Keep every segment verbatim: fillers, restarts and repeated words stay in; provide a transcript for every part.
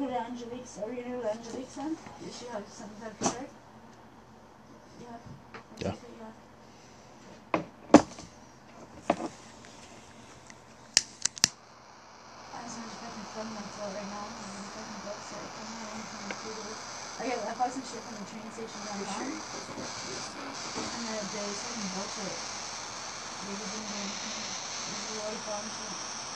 to Angelique's? Are you gonna go to Angelique's then? Does she have something that prepared? Yeah. Yeah. Right now, I'm fucking bullshit. I'm not anything computers. I get I bought some shit from the train station downtown. And the day fucking bullshit. They were doing anything. There's a lot of fun shit.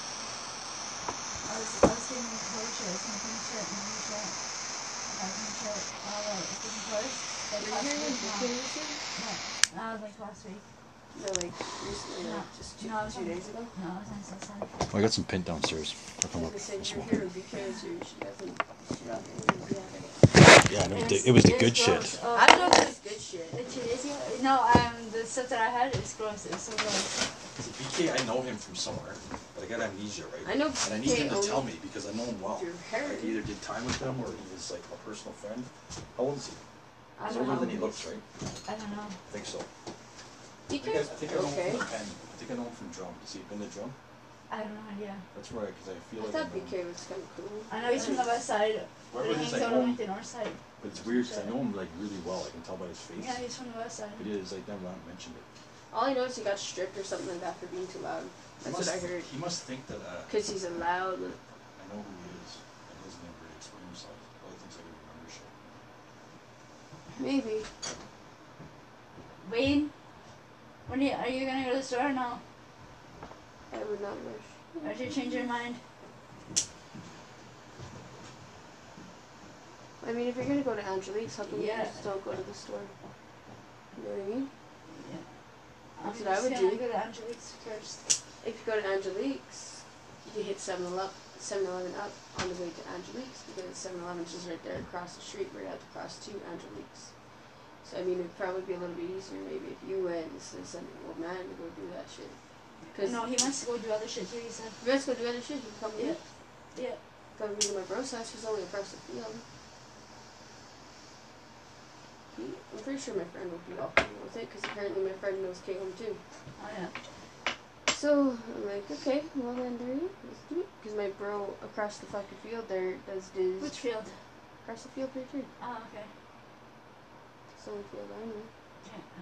I was I was getting clothes shit, I was making shit, making shit. Packing shit, all that fucking clothes. Like last week now. No. That was like last week. No, like recently, no. Like just two, no, two days ago? No, I was on the side. Oh, I got some pint downstairs. I'll come up. Said you're here because you, she doesn't, she doesn't, yeah, no, it, was, it was the good shit. Oh, I don't know if it was good shit. The two days ago? No, um, the stuff that I had is gross. It's so gross. B K, I know him from somewhere, but I got amnesia, right? I know And I need him to tell me because I know him well. Like, I either did time with him or he was like a personal friend. How old is he? He's older than he looks, right? I don't know. I think so. B K? I think I, I know okay. him from Penn. I think I know him from Drum. Has he been to Drum? I have no idea. That's right, because I feel I like thought I B K was kind of cool. I know he's from the west side. Where but was he's on the north side. But it's weird because I know him like really well. I can tell by his face. Yeah, he's from the west side. But he is like never mentioned it. All I know is he got stripped or something like that for being too loud. That's must, what I heard. He must think that. Because uh, he's a loud. I know who he is. And he doesn't ever explain himself. All he thinks I can remember shit. Maybe. Wayne, when are you, are you gonna go to the store or no? I would not wish. Or did you change your mind? I mean, if you're gonna go to Angelique's, how come yeah. you just don't go to the store? You know what I mean? Yeah. That's what I would do. Go to Angelique's first. If you go to Angelique's, you hit seven eleven up on the way to Angelique's because seven eleven is just right there across the street where you have to cross to Angelique's. So I mean, it'd probably be a little bit easier maybe if you went instead of sending an old man to go do that shit. Cause no, he wants to go do other shit too, he said. If he wants to go do other shit, he can come yeah. with me. Yeah. Come with me to my bro's house, he's only across the field. He, I'm pretty sure my friend would be all cool with it, because apparently my friend knows Caitlin too. Oh yeah. So, I'm like, okay, well then there you go, let's do it. Because my bro across the fucking field there does this. Which field? Across the field right here. Oh, okay. It's the only field I know. Yeah.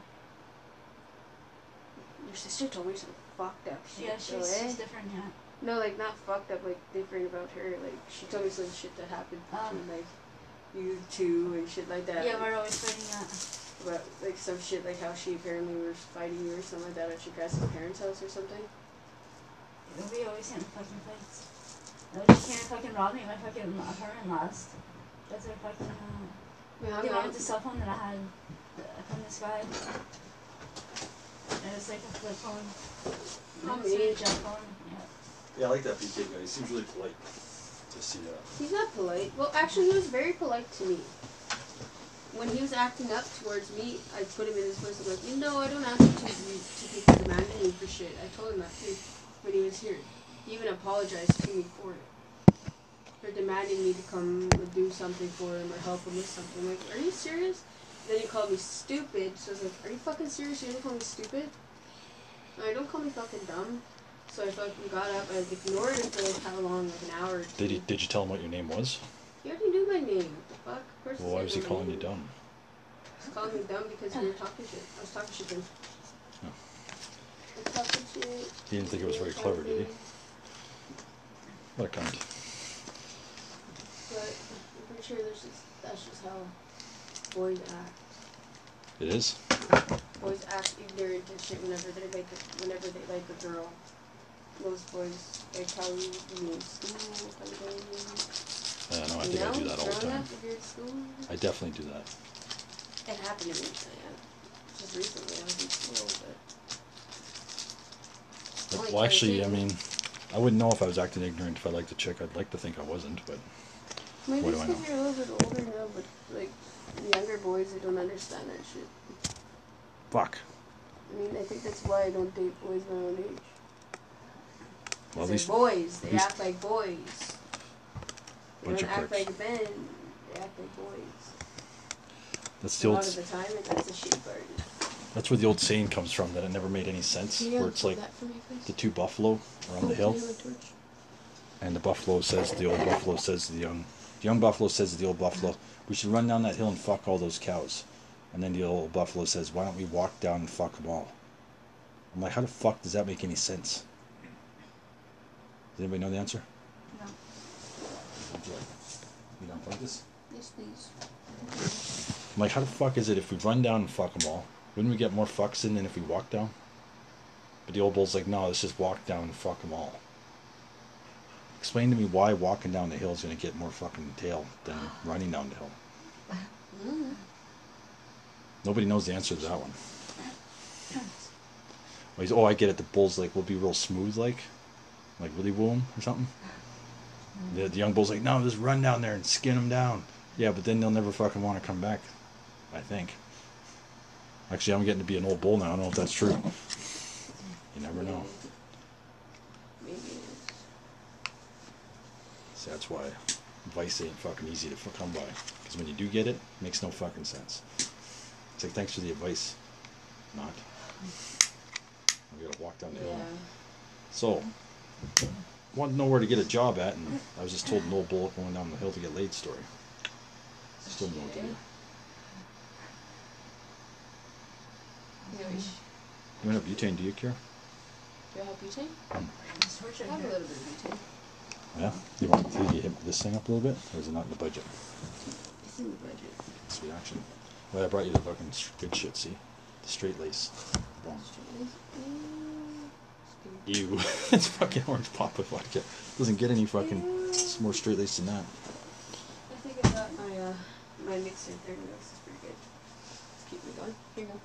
Your sister told me some fucked up shit. Yeah, she's, though, eh? she's different, yeah. No, like, not fucked up, like, different about her. Like, she told me some shit that happened um, between, like, you two and shit like that. Yeah, we're always fighting that. About, like, some shit, like how she apparently was fighting you or something like that at your guys' parents' house or something. Yeah, we always get in fucking fights. No, she can't fucking rob me. My fucking apartment lost. That's our fucking, uh... Yeah, they wanted the cell phone that I had uh, from this guy. And it's like a flip phone. How It's a gel phone. Yeah. Yeah, I like that B K guy. He seems really polite. To see that. He's not polite. Well, actually, he was very polite to me. When he was acting up towards me, I put him in his place. I'm like, you know, I don't ask you to, to people demanding me for shit. I told him that too when he was here. He even apologized to me for it. For demanding me to come and do something for him or help him with something. I'm like, are you serious? Then he called me stupid. So I was like, are you fucking serious? You're gonna call me stupid? No, don't call me fucking dumb. So I fucking got up, I ignored him for like how long, like an hour or two. Did he, did you tell him what your name was? He already knew my name. What the fuck? Of course well, why was he calling name. you dumb? He was calling me dumb because we were talking shit. I was talking shit to him. Oh. I was talking shit. He didn't think it was very clever, did he? What a cunt. But I'm pretty sure there's just, that's just how boys act. It is? Boys act ignorant and shit whenever they like a, whenever they like a girl. Most boys like how you be in school kind of thing. Yeah, no, I you think know, I do that all the time. Up, if you're in school, I definitely do that. it happened to me. Yeah. Just recently, I was in school, but. but well, actually, I mean, I wouldn't know if I was acting ignorant if I liked a chick. I'd like to think I wasn't, but. Maybe what it's do I know? because you're a little bit older now, but like younger boys, they don't understand that shit. Fuck. I mean, I think that's why I don't date boys my own age. Well, they're least, boys. They act like boys. They bunch don't of act pricks. like men. They act like boys. That's A the old. lot of the time, that's a shit party. That's where the old saying comes from that it never made any sense. Where it's like the two buffalo are on the hill. And the buffalo says, the old buffalo says to the young, the young buffalo says to the old buffalo, we should run down that hill and fuck all those cows. And then the old buffalo says, why don't we walk down and fuck them all? I'm like, how the fuck does that make any sense? Does anybody know the answer? No. You don't like this? Yes, please. I'm like, how the fuck is it if we run down and fuck them all? Wouldn't we get more fucks in than if we walk down? But the old bull's like, no, let's just walk down and fuck them all. Explain to me why walking down the hill is going to get more fucking tail than running down the hill. Mm. Nobody knows the answer to that one. Well, he's, oh, I get it. The bull's like, will be real smooth, like, like really woo him or something. The, the young bull's like, no, just run down there and skin him down. Yeah, but then they'll never fucking want to come back, I think. Actually, I'm getting to be an old bull now. I don't know if that's true. You never know. Maybe it is. So that's why advice ain't fucking easy to come by. Because when you do get it, it makes no fucking sense. It's like, thanks for the advice. Not. We gotta walk down the hill. Yeah. So, wanted to know where to get a job at, and I was just told an old bull going down the hill to get laid story. Still don't know what to do. Yeah, we should- You want a butane, do you, Kira? Do I have butane? It's I torture have a here. little bit of butane. Yeah? You want to hit this thing up a little bit, or is it not in the budget? It's in the budget. Sweet action. Well, I brought you the fucking s- good shit, see? The straight lace. Boom. Ew. It's fucking orange pop with vodka. Doesn't get any fucking it's more straight lace than that. I think I got my uh my mixer. There we go. This is pretty good. Let's keep it going. Here you go.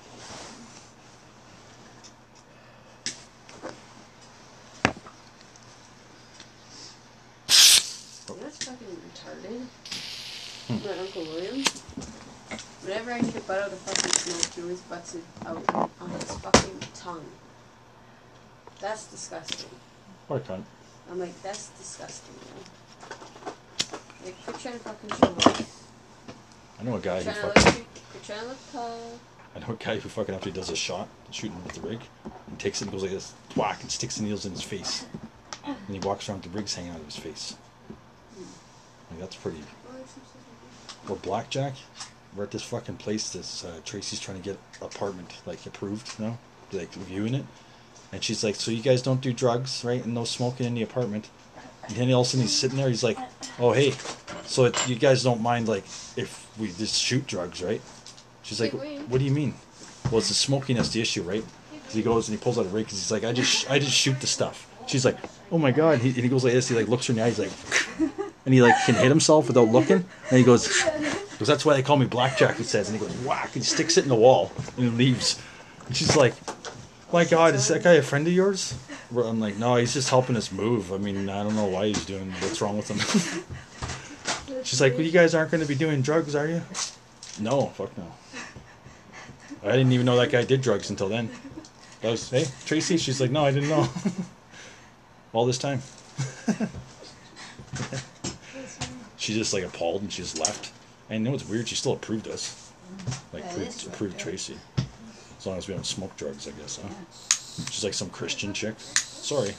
That's fucking retarded. Hmm. My Uncle William. Whenever I need to butt out a fucking smoke, he always butts it out on his fucking tongue. That's disgusting. What a cunt. I'm like, that's disgusting, man. Like, quit trying to fucking show off. I know a guy Quit who trying to fucking... look, quit trying to look tough. I know a guy who fucking after he does a shot, shooting with the rig, and takes it and goes like this, whack, and sticks the needles in his face. And he walks around with the rigs hanging out of his face. Like, that's pretty... Or blackjack. We're at this fucking place, this, uh, Tracy's trying to get apartment, like, approved, you know? Like, reviewing it. And she's like, so you guys don't do drugs, right? And no smoking in the apartment. And then all of a sudden he's sitting there, he's like, oh, hey, so it, you guys don't mind, like, if we just shoot drugs, right? She's like, what do you mean? Well, it's the smoking that's the issue, right? Because he goes and he pulls out a rig because he's like, I just I just shoot the stuff. She's like, oh my god. He, and he goes like this, he like looks her in the eye, he's like, and he like can hit himself without looking. And he goes, because that's why they call me Blackjack, he says. And he goes, whack, and he sticks it in the wall and he leaves. And she's like, my god, is that guy a friend of yours? I'm like, no, he's just helping us move. I mean, I don't know why he's doing, what's wrong with him. She's like, well, you guys aren't going to be doing drugs, are you? No, fuck no. I didn't even know that guy did drugs until then. I was, hey, Tracy? She's like, no, I didn't know. All this time. She's just like appalled and she just left. And you know what's weird? She still approved us. Like, That approved, is approved okay. Tracy. As long as we don't smoke drugs, I guess, huh? She's like some Christian chick. Sorry.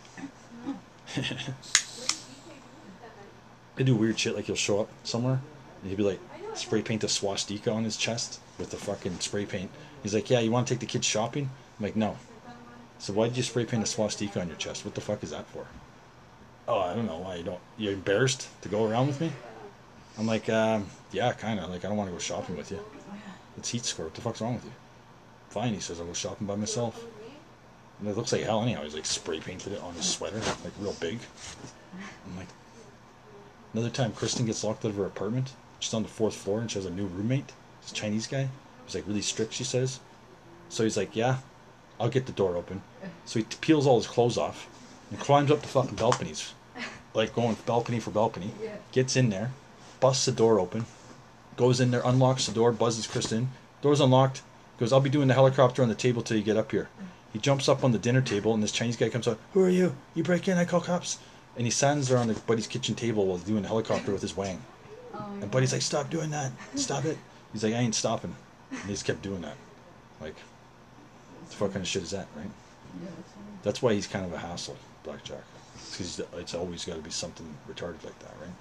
They do weird shit, like he'll show up somewhere and he'll be like, spray paint a swastika on his chest with the fucking spray paint. He's like, yeah, you want to take the kids shopping? I'm like, no. So why did you spray paint a swastika on your chest? What the fuck is that for? Oh, I don't know why you don't. You're embarrassed to go around with me? I'm like, um, yeah, kind of. Like, I don't want to go shopping with you. It's heat score. What the fuck's wrong with you? Fine, he says, I'll go shopping by myself. And it looks like hell anyhow. He's like spray painted it on his sweater, like real big. I'm like, another time, Kristen gets locked out of her apartment. She's on the fourth floor and she has a new roommate. This Chinese guy. He's like really strict, she says. So he's like, yeah, I'll get the door open. So he peels all his clothes off and climbs up the fucking balconies. Like going balcony for balcony. Gets in there, busts the door open, goes in there, unlocks the door, buzzes Kristen. Door's unlocked. Goes, I'll be doing the helicopter on the table till you get up here. He jumps up on the dinner table and this Chinese guy comes out, who are you? You break in, I call cops. And he stands there on the Buddy's kitchen table while doing the helicopter with his wang. And Buddy's like, stop doing that. Stop it. He's like, I ain't stopping. And he just kept doing that. Like, what the fuck kind of shit is that, right? That's why he's kind of a hassle. Blackjack. Because it's always got to be something retarded like that, right?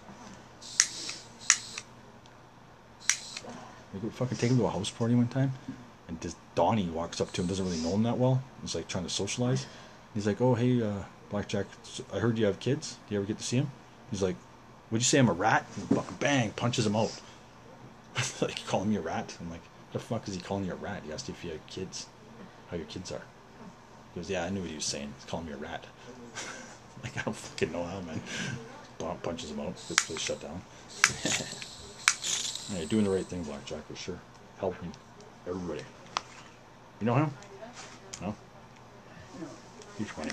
We could fucking take him to a house party one time, and this Donnie walks up to him, doesn't really know him that well. He's like trying to socialize. He's like, "Oh, hey, uh, Blackjack, I heard you have kids. Do you ever get to see him?" He's like, "Would you say I'm a rat?" And fucking bang, punches him out. Like, you calling me a rat? I'm like, the fuck is he calling you a rat? He asked you if you had kids, how your kids are. He goes, yeah, I knew what he was saying. He's calling me a rat. Like, I don't fucking know how, man. Bomb punches him out. Gets the place shut down. Yeah, you're doing the right thing, Blackjack, for sure. Helping everybody. You know him? No? Huge money.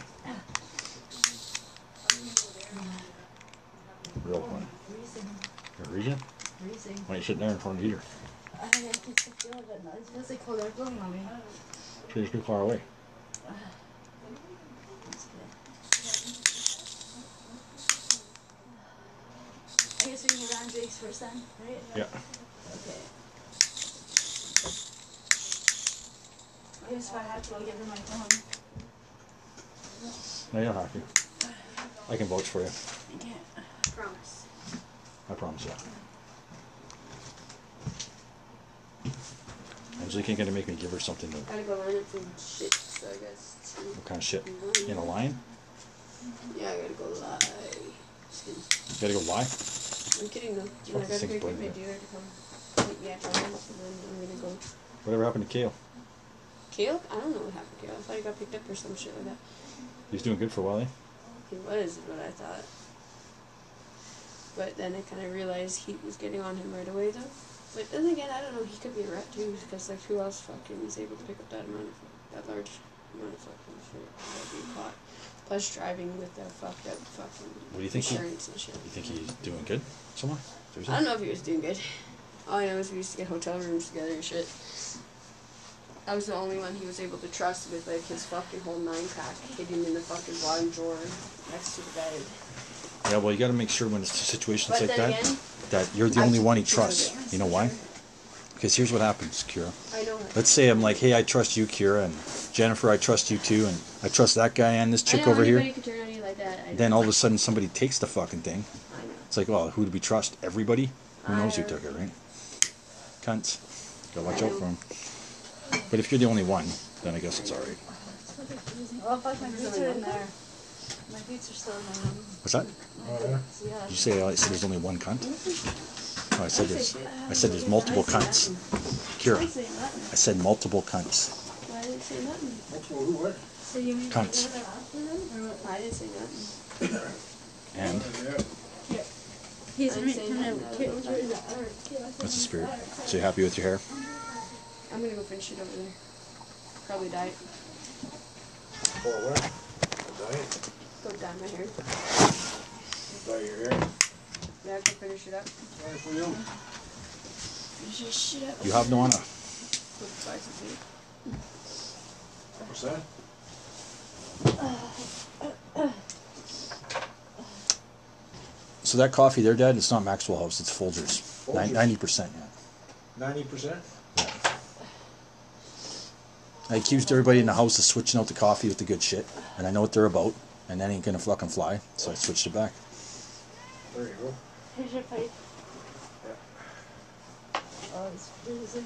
Real funny. You're reading? Freezing. Why are you sitting there in front of the heater? I can still feel it, but it feels like cold air blowing on me. She's too far away. I guess we can go down Jake's first then, right? Yeah. Okay. I guess if I have to, I'll give her my phone. No, you don't have to. I can vouch for you. I can't. Promise. I promise you. Angelique ain't gonna make me give her something to. Gotta go line up some shit, so I guess. Too. What kind of shit? In a line? Yeah, I gotta go live. Just kidding. You gotta go lie? I'm kidding though. Fuck, I this gotta thing's go get my burning. dealer to come take me at Charles, and then I'm gonna go. Whatever happened to Kale? Kale? I don't know what happened to Kale. I thought he got picked up or some shit like that. He's doing good for a while, eh? He was, what I thought. But then I kind of realized he was getting on him right away though. But then again, I don't know, he could be a rat too, because like who else fucking is able to pick up that amount of, that large amount of fucking shit that be caught. Plus driving with the fucked up fucking What do you think? He, insurance and shit. you think he's doing good somewhere? I don't know if he was doing good. All I know is we used to get hotel rooms together and shit. I was the only one he was able to trust with like his fucking whole nine pack hidden in the fucking bottom drawer next to the bed. Yeah, well, you gotta make sure when it's situations But like then that, again, that you're the I only just one he feel trusts. it. You know why? Because here's what happens, Kira. I know. Let's say I'm like, hey, I trust you, Kira, and Jennifer, I trust you too, and I trust that guy and this I chick know over anybody here. could turn on you like that. I Then know. all of a sudden somebody takes the fucking thing. I know. It's like, well, who do we trust? Everybody? Who knows who I- took it, right? Cunts. Gotta watch I out know. for them. But if you're the only one, then I guess it's alright. Oh fuck, my boots are in there. My boots are still in my room. What's that? My boots, yeah. Did you say I said there's only one cunt? Oh, I said there's. I said there's multiple cunts. Kira, I didn't say nothing. I said multiple cunts. I didn't say nothing. Multiple who, what? So you mean Cunts. Or what? I didn't say nothing. And Yeah. He's I'm right saying from that the now. kid. Where's that? Or kid, I said what's the spirit? that. So you happy with your hair? I'm gonna go finish it over there. Probably dye it. For what? Dye it? Go dye my hair. Dye your hair? Yeah, go finish it up. Dye for you? Finish this shit up. You have no honor. Go buy some food. What's that? So that coffee there, Dad, it's not Maxwell House, it's Folgers. Folgers? Ninety percent, yeah. Ninety percent? I accused everybody in the house of switching out the coffee with the good shit, and I know what they're about, and that ain't gonna fucking fly, so I switched it back. There you go. Here's your pipe. Yeah. Oh, it's freezing.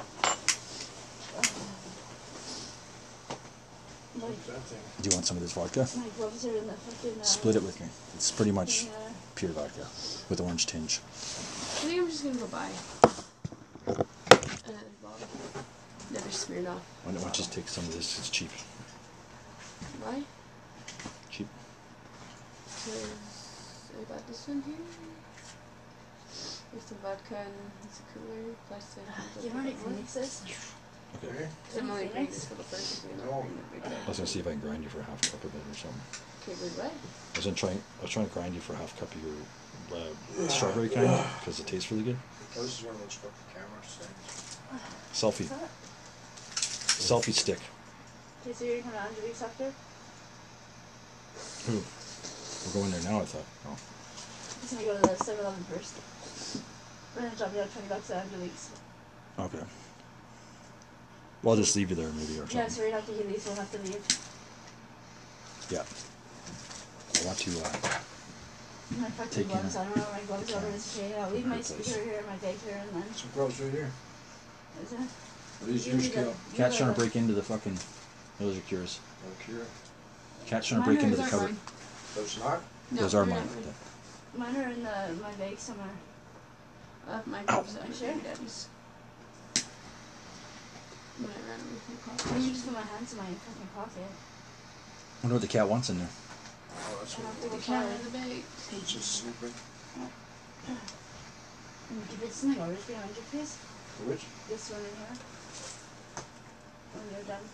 My, What's that thing? Do you want some of this vodka? my gloves are in the fucking. Uh, Split it with me. It's pretty much Yeah. pure vodka with orange tinge. I think I'm just gonna go buy another bottle. Another Smirnoff. Why don't you just take some of this? It's cheap. Why? Cheap. Because I got this one here. With the vodka and it's a cooler. Plus the. Do you know how many Phoenixes? Okay. Okay. Because I'm only bringing this for the first one. No. I was gonna see if I can grind you for a half cup of it or something. Okay, wait, what? I was gonna try. I was trying to grind you for a half cup of your uh, strawberry kind because it tastes really good. Oh, this is one of those fucking camera things. Selfie. Selfie stick. Okay, so you're gonna come to Angelique's after? Who? We're going there now. I thought. Oh. He's gonna go to the seven eleven first. We're gonna drop you out twenty bucks at Angelique's. Okay. Well, I'll just leave you there maybe or something. Yeah, so right after he leaves, we'll have to leave. Yeah. want to. Uh, My fucking Taking gloves. a- I don't know where my gloves the are. camera. It's okay. I'll leave Her my place. speaker here, my bag here, and then. Some gloves right here. Is it? What is You yours, need Cal? a- Cat's you trying got to a- break into the fucking. Those are cures. Okay. Cat's trying to Mine break into are- the Those are cupboard. mine. Those not? No, Those are they're mine. not Mine are in the my bag somewhere. I have my gloves Are at you my sure? baby daddy's. When I ran away from Let coffee. me just put my hands in my fucking pocket. I wonder what the cat wants in there. Oh, that's I what have it to go The cat try. in the bag. It's just sleeping. And give it something orders behind you, please. Which? This one in here. When you're done.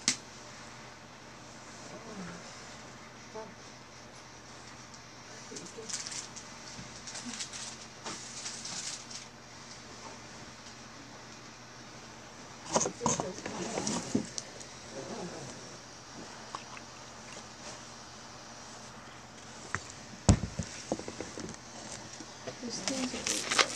Oh. Fuck. Okay, okay. Those things are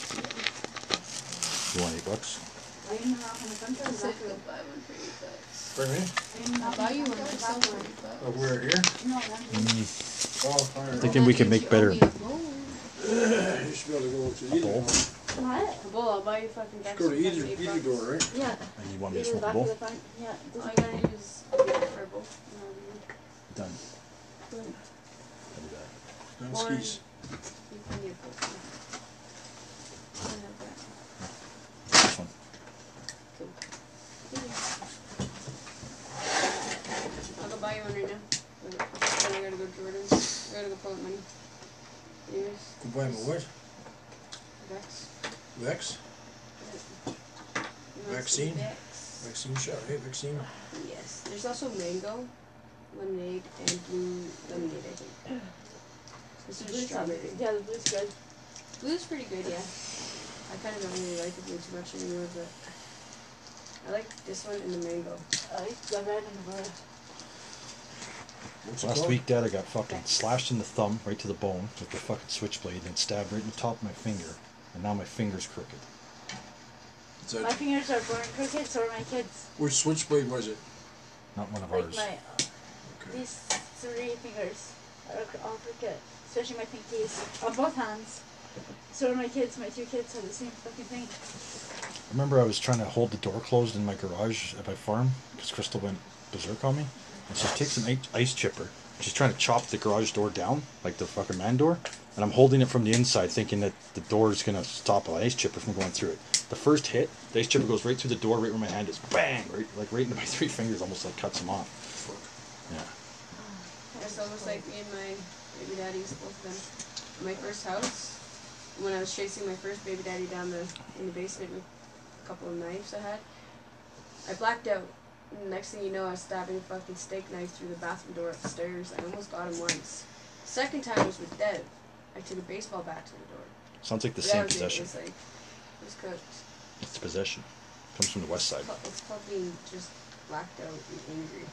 You want eight bucks? Hay una en el canto I del said bathroom. go buy one for eight bucks. For me? Hay una I'll buy you en one el canto del myself for bathroom. eight bucks. Oh, we're here? No, no. Mm, Oh, fire. Thinking we could make better- You owe me You should be able to go to either. bowl? What? a bowl. I'll buy you fucking Just back go to some either, eight either bucks. door, right? Yeah. And you want me to Either smoke a back bowl? of the front. Yeah. All This you gotta use a beer for a bowl. Done. No, I'll do that. Done Or- skis. you can get both. I have that. This one. Cool. I'll go buy you one right now. Wait, then I gotta go to Jordan's. I gotta go pull up money. Anyways, Go buy him a what? Vex. Vex? No, it's Vaccine? Vex. Vaccine shot, hey, vaccine. Yes. There's also mango, lemonade, and blue lemonade, I think. This is blue's strawberry. good. Yeah, the blue's good. Blue's pretty good, yeah. I kind of don't really like the blue too much anymore, but I like this one and the mango. I like the red and the blue. What's it Last called? week, Dad, I got fucking slashed in the thumb, right to the bone, with the fucking switchblade, and stabbed right in the top of my finger, and now my finger's crooked. Is My that, fingers are born crooked, so are my kids. which switchblade was it? Not one of Like ours. my, Okay. these three fingers are all crooked. Especially my pinkies. On both hands. So are my kids. My two kids have the same fucking thing. I remember I was trying to hold the door closed in my garage at my farm, because Crystal went berserk on me, and she takes an ice- ice chipper. She's trying to chop the garage door down, like the fucking man door, and I'm holding it from the inside, thinking that the door is going to stop an ice chipper from going through it. The first hit, the ice chipper goes right through the door, right where my hand is. Bang! Right, like right into my three fingers, almost like cuts them off. Fuck. Yeah. It's almost like me and my baby daddies, both of them. In my first house, when I was chasing my first baby daddy down the in the basement with a couple of knives I had, I blacked out. And the next thing you know, I was stabbing a fucking steak knife through the bathroom door upstairs. I almost got him once. Second time was with Dev. I took a baseball bat to the door. Sounds like the That same was it. It possession. was like, it was cooked. It's possession. Comes from the west side. It's called, it's called being just blacked out and angry.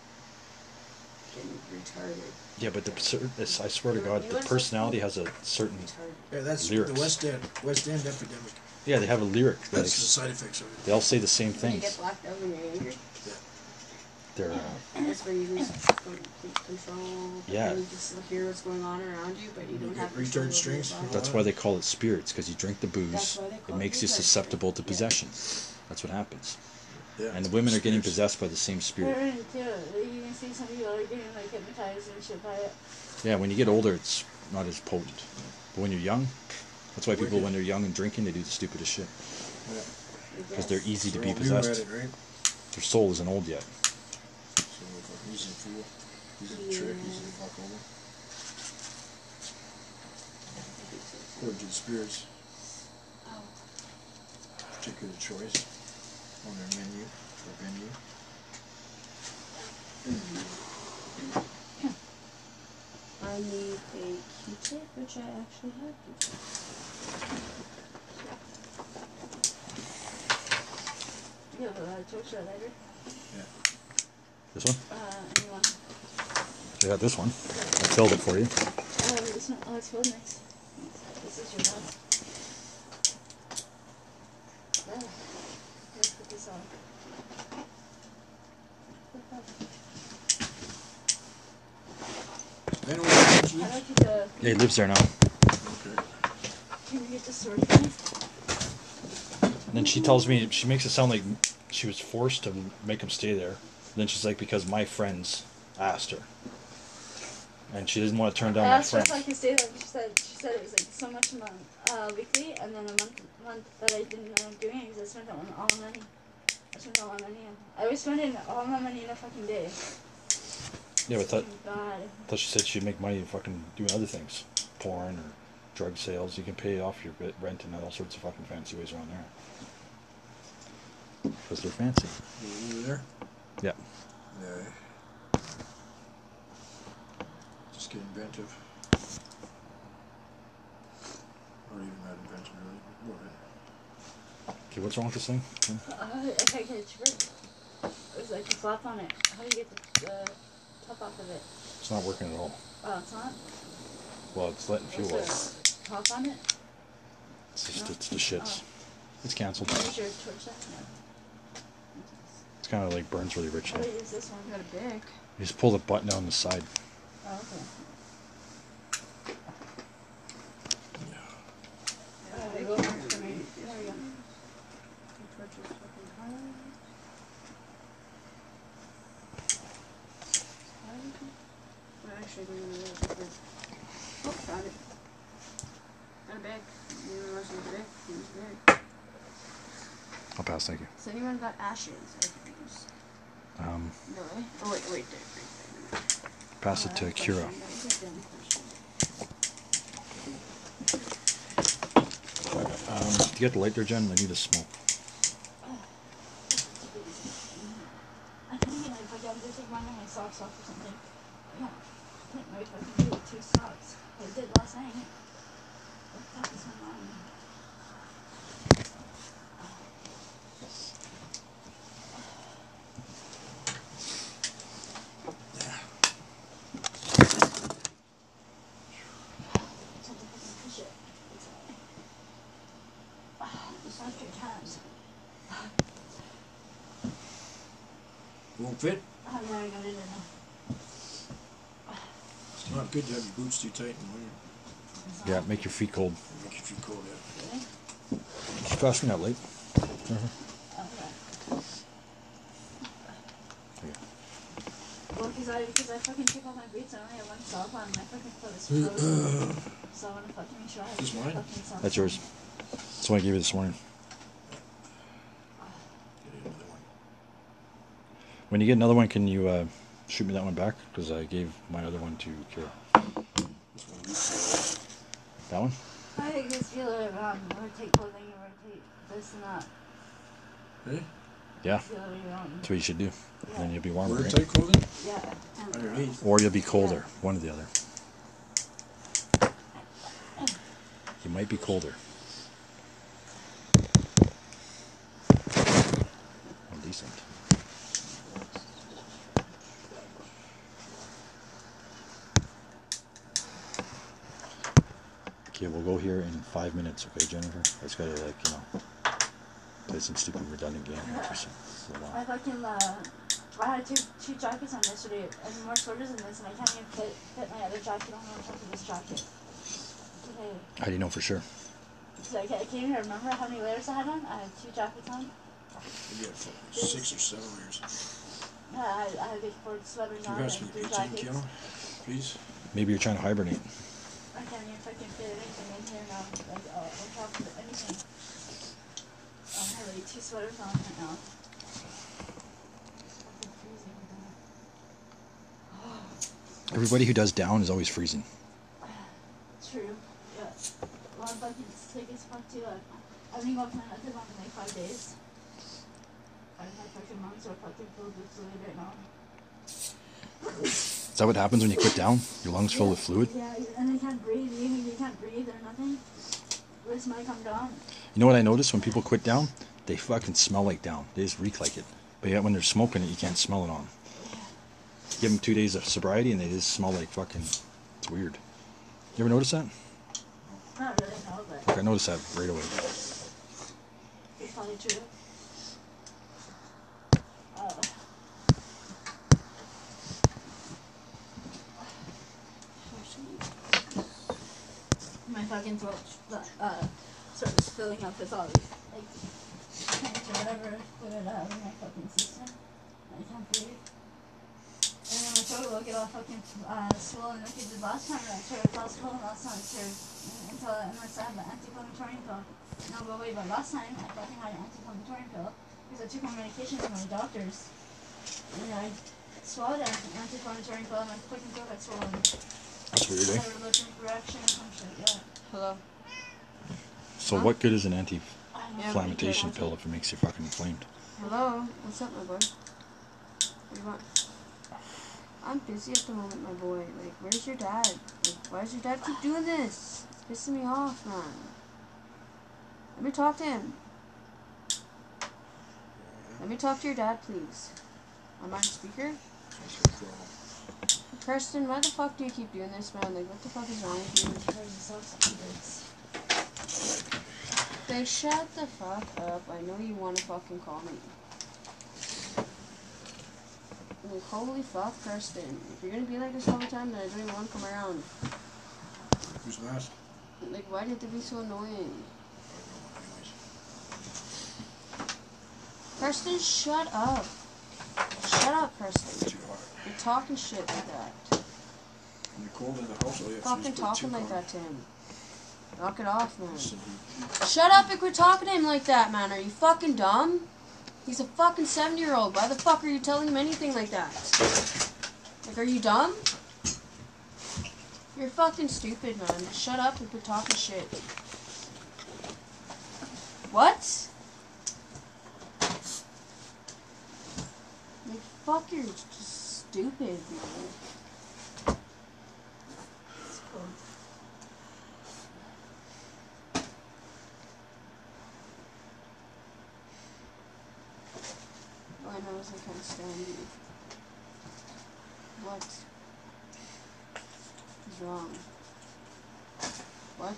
And retarded. Yeah, but the cer- it's, I swear to You God, know the what it's personality called? has a certain. Retarded. Yeah, that's Lyrics. the West End, West End epidemic. Yeah, they have a lyric that That's the ex- side effects of it. they all say the same When you get things. blacked out when you're angry, They're uh, that's where you lose complete control. But Yeah. then you just hear what's going on around you, but you You don't get have control retard over your strings body. from that's why they call it spirits, because you drink the booze, That's why they it call makes it you retard susceptible to strength. possession. That's what happens. Yeah. And the women are getting Spirits. possessed by the same spirit. They're in too. You can see some people are getting like hypnotized and shit by it. Yeah, when you get older, it's not as potent. But when you're young, that's why people, Wicked. when they're young and drinking, they do the stupidest shit. Yeah. Because they're easy to They're be all new at possessed. it, right? Their soul isn't old yet. So if he's a fool, he's a trick, he's a fuck over. According to the spirits, Oh. particular choice on their menu or venue. I need a Q-tip, which I actually have Q-tip. You have a torch lighter? This one? Uh, anyone? I got this one. I filled it for you. Oh, this one. Oh, it's filled nice. This is your mouth. Oh, let's put this on. I know where he I'd lives. like you to. Yeah, he lives there now. Okay. Can you get the sword for me? And then she tells me, she makes it sound like she was forced to make him stay there. And then she's like, because my friends asked her. And she didn't want to turn down I my asked her if friends. I could stay. Like she said, she said it was like so much a month, uh, weekly, and then a month, month that I didn't end up doing it because I spent all, all my money. I spent all my money. On, I was spending all my money in a fucking day. Yeah, but I thought, Oh God. I thought she said she'd make money fucking doing other things. Porn or drug sales. You can pay off your bit- rent and all sorts of fucking fancy ways around there. Because they're fancy. You over there? Yeah. Yeah. Just get inventive. Or even that inventive, really. Go ahead. Okay, what's wrong with this thing? Uh, I can't get it to work. It was like a flap on it. How do you get the, the top off of it? It's not working at all. Oh, it's not? Well, it's letting fuel out. Is there a top on it? It's just, No? it's the shits. Oh. It's cancelled. Use your torch that? No. It's kind of like burns really rich How now. do I use this one? Got a big. You just pull the button on the side. Oh, okay. Yeah, Uh, they go go for for me. me. There we go. The torch is fucking hard. Well, actually, we're gonna do this. Oh, found it. Got a bag. You want to the bag? Here's the bag. I'll pass, thank you. Has anyone got ashes I can use? Um, No way. Oh, wait, wait, there, right there. pass it to Kira. That was a dumb question. Um, do you get the light there, Jen? I need a smoke. I think if I got to take one of my socks off or something. Yeah. I don't know if I can do it with two socks. I did last night. What the fuck is going on? Won't fit? I'm never gonna do that. It's not good to have your boots too tight in the winter. Yeah, make your feet cold. Make you feel cold, yeah. Really? Did you pass me that light? Uh-huh. Okay. Yeah. Well, because I, because I fucking took off my boots, I only have one sock on, my fucking foot is frozen. So I want to fucking make sure I have This mine? fucking socks That's on. yours. That's what I gave you this morning. Get another one. When you get another one, can you uh, shoot me that one back? Because I gave my other one to Kira. This one you feel. That one? I think this feel it around, rotate clothing, rotate this and that. Hey? Yeah, Feel it around. that's what you should do. Yeah. Then you'll be warmer, Wear right? tight clothing? Yeah. Underneath. Or you'll be colder. One or the other. You might be colder. Oh, decent. Okay, we'll go here in five minutes, okay, Jennifer? I just gotta, like, you know, play some stupid redundant game here for some, for a I while. fucking, uh, I had two, two jackets on yesterday, and more sweaters than this, and I can't even fit, fit my other jacket on top of this jacket. Okay. How do you know for sure? So I can't, I can't even remember how many layers I had on. I had two jackets on. Maybe have fucking six or seven layers. Yeah, I had, I had big four sweaters Can on you and pass me three the eighteen jackets. kilo, please? Maybe you're trying to hibernate. I can't even fucking fit anything in here now, like uh, on top of anything. I have like two sweaters on right now. Fucking freezing. Everybody who does down is always freezing. True. Yeah. Well, I'm fucking sick as fuck too. I, I've been going to my method on like five days. I my fucking lungs are fucking filled with fluid right now. Is that what happens when you quit down? Your lungs fill with fluid? Yeah, and I can't breathe. You, you can't breathe or nothing. This might come down. You know what I notice when people quit down? They fucking smell like down. They just reek like it. But yet when they're smoking it, you can't smell it on. Give them two days of sobriety and they just smell like fucking... It's weird. You ever notice that? Not really, no, but Like I noticed that right away. it's probably true. Uh, my fucking throat uh, starts filling up with all these, like, paint or whatever, put it out of my fucking system. I can't breathe. And then my throat will get all fucking uh, swollen like it did last time. I tried it all swollen last time, I until unless I have an anti-inflammatory pill. No, but wait, but last time I fucking had an anti-inflammatory pill because I took my medication from my doctor's. And I swallowed an anti-inflammatory pill and my fucking throat got swollen. That's weird, eh? Reaction or some shit, yeah. Hello. So huh? what good is an anti-inflammation pill if it makes you fucking inflamed? Hello. What's up, my boy? What do you want? I'm busy at the moment, my boy. Like, where's your dad? Like, why does your dad keep doing this? It's pissing me off, man. Let me talk to him. Let me talk to your dad, please. I'm on speaker. Preston, why the fuck do you keep doing this, man? Like, what the fuck is wrong with you? Like, shut the fuck up. I know you want to fucking call me. Like, holy fuck, Preston. If you're gonna be like this all the time, then I don't even want to come around. Who's last? Like, why do you have to be so annoying? Preston, shut up. Shut up, Preston. You're talking shit like that. When you're cold in the house, all you have to do is Fucking put talking two like on. that to him. Knock it off, man. Listen, Shut up and quit talking to him like that, man. Are you fucking dumb? He's a fucking seven-year-old. Why the fuck are you telling him anything like that? Like, are you dumb? You're fucking stupid, man. Shut up and quit talking shit. What? Like, fuck, you're just stupid, man. It's cold. Oh, I know, I can't stand you. What is wrong? What?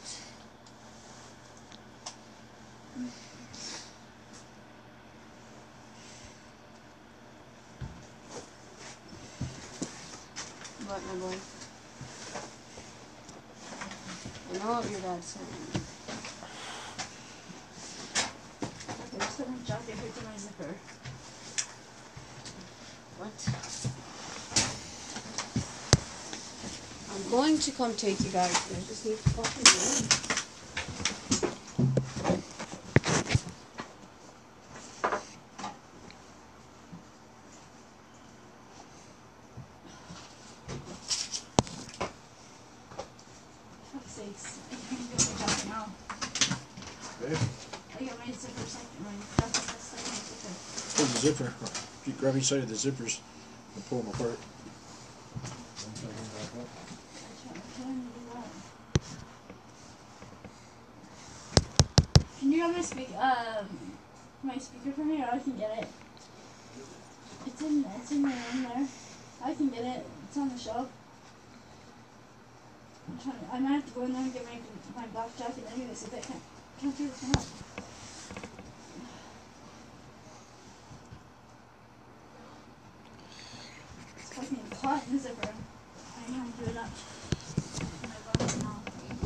What, my boy? I know what your dad's saying. There's some chocolate here to my zipper. What? I'm going to come take you guys. I just need to fucking go. Fuck's sakes. I can't get my jacket now. Hey, I got my zipper second, my jacket that's stuck in my zipper. pull the zipper. You grab each side of the zippers and pull them apart. I can't, I can't even do that. Can you have my speak um my speaker for me, or I can get it? It's in it's in my room there. I can get it. It's on the shelf. I'm trying to, I might have to go in there and get my my black jacket anyway, so I can't can't do this one up. It's fucking caught in the zipper. I can't do it up. My bones now.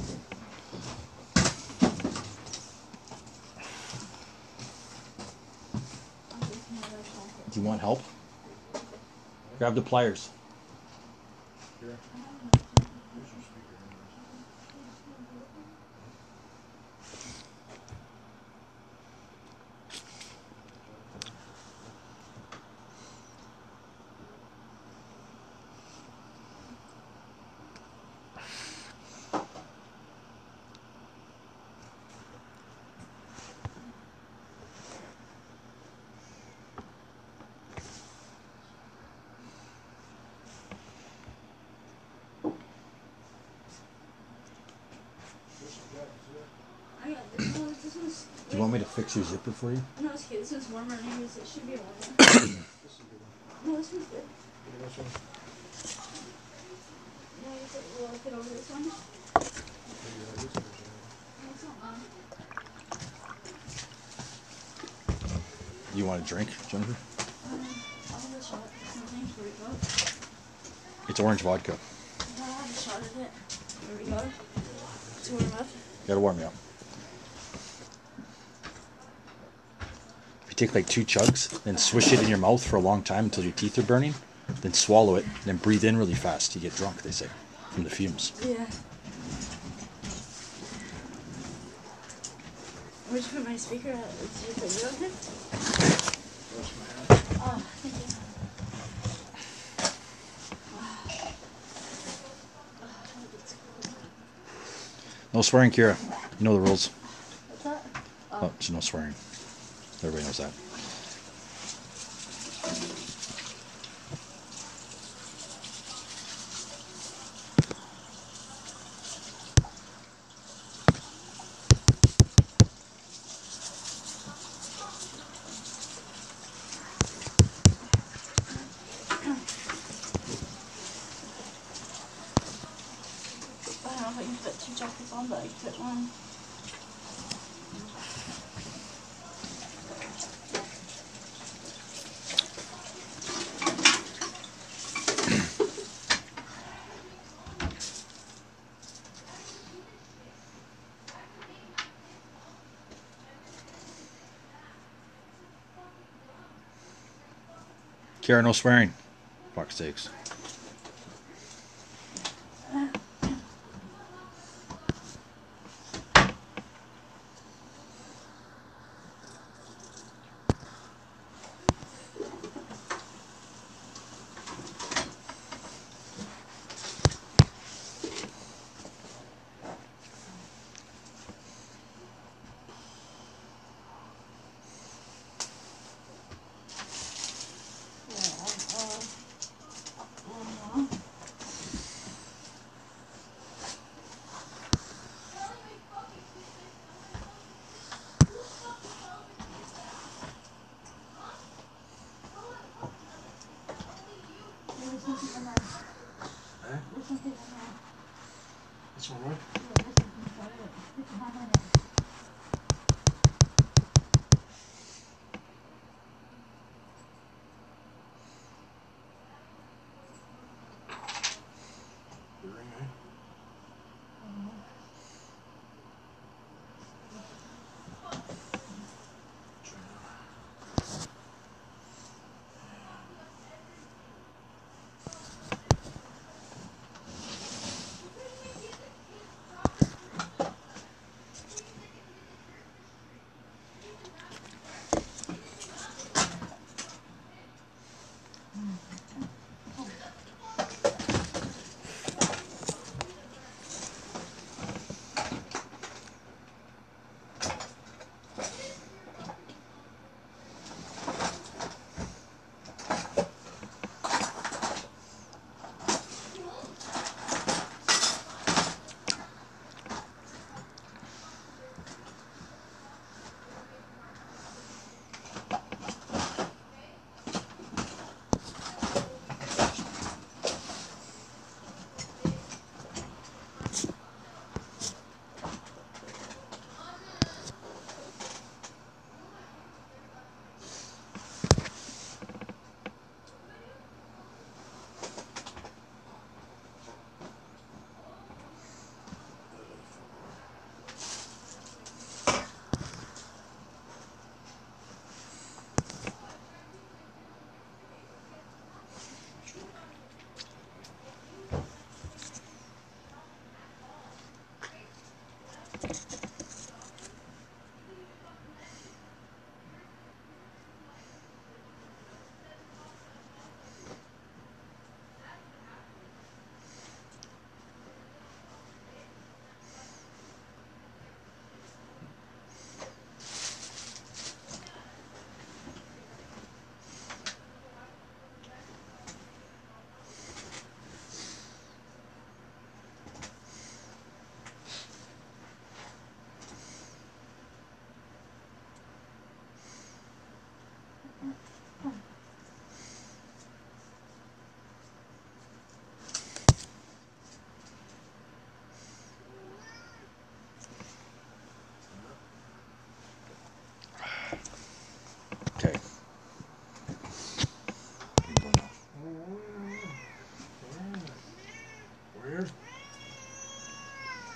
I'll take another jacket. Do you want help? Grab the pliers. Here. Here's your speaker. I got this one. This one's. Do you want me to fix your zipper for you? No, it's okay. This one's warmer anyways. It should be warmer. This is a good one. No, this one's good. Look at this one. Yeah, I guess it will fit over this one. Maybe I this version. No, it's not long. You want a drink, Jennifer? Um, I'll have a shot. It's nothing. Here we go. It's orange vodka. I'll have a shot of it. Here we go. To warm up? Gotta warm you up. If you take like two chugs, then swish it in your mouth for a long time until your teeth are burning, then swallow it, then breathe in really fast. You get drunk, they say, from the fumes. Yeah. Where'd you put my speaker at? Did you put it on here? Oh, thank you. No swearing, Kira. You know the rules. What's that? Oh, oh so no swearing. Everybody knows that. I don't know if I can put two jackets on, but I can put one. Kira, no swearing. Fuck's sakes. This one, right? The ring, eh?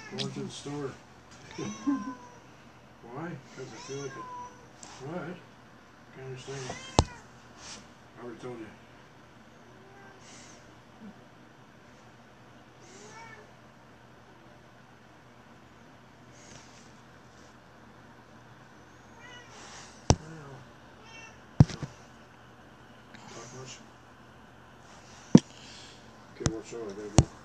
Going to the store. Why? Because I feel like it. What? Can't understand. I already told you. Talk much. Okay, what show I gotta go?